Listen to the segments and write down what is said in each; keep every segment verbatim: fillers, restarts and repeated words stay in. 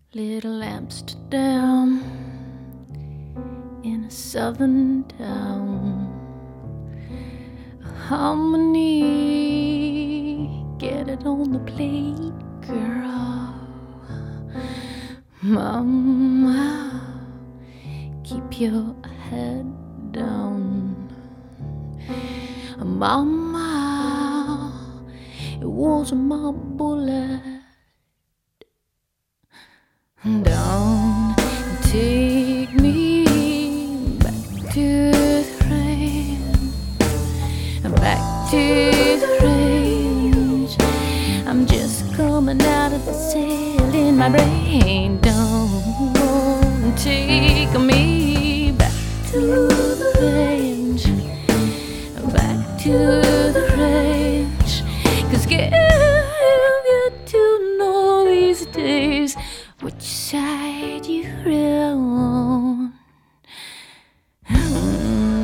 Little Amsterdam, in a southern town. Harmony, get it on the plate, girl. Mama, keep your head down. Mama, it wasn't my bullet. Don't take me back to the rain, back to the range. I'm just coming out of the cell in my brain. Don't take me back to the range, back to the range. 'Cause get you to know these days which side you're on. Mm-hmm.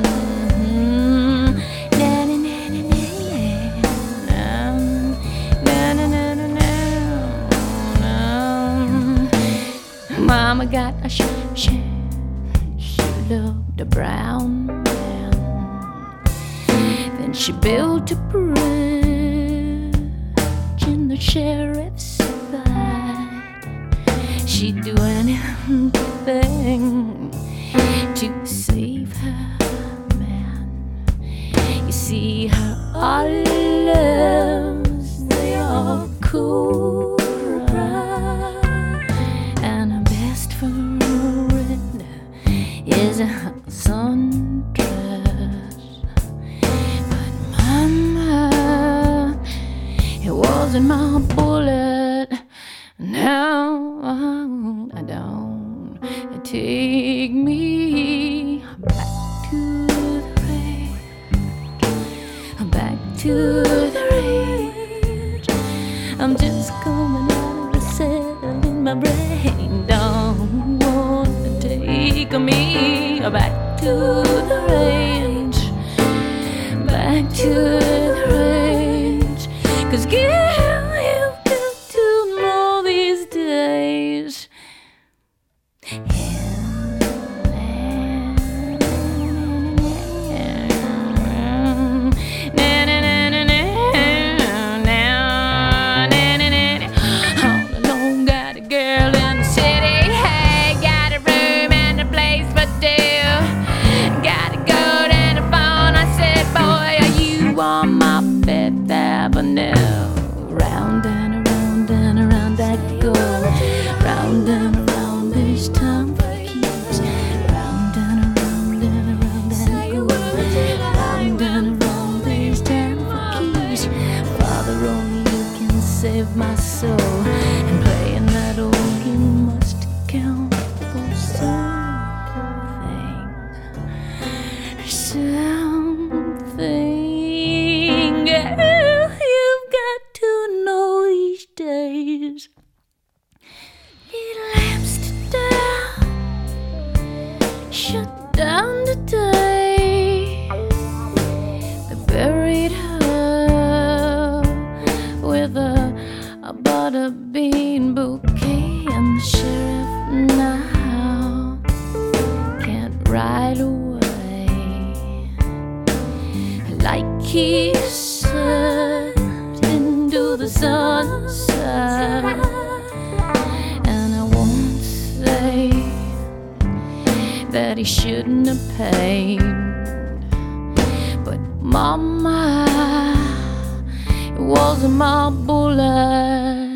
Na na na na na na na na na na. Mama got a sh sh she loved a brown man. Then she built a bridge in the sheriff's side. She'd do anything to save her man. You see, her olives, they are cool, and her best friend is a sundress. But mama, it wasn't my bullet. Now I don't take me back to the range, back to the range. I'm just coming out of the cell in my brain. Don't wanna take me back to the range, back to the range. 'Cause girl, you've got to know these days. Round and around and around I go. Round and around, this time for keeps. Round and around and around I go. Round and around, this time for keeps. Father, only you can save my soul. And playing that organ must count for something. Something. Days. Little Amsterdam shut down today. They buried her with a, a butter bean bouquet, and the sheriff now can't ride away like he said into the sunset. And I won't say that he shouldn't have paid, but mama, it wasn't my bullet.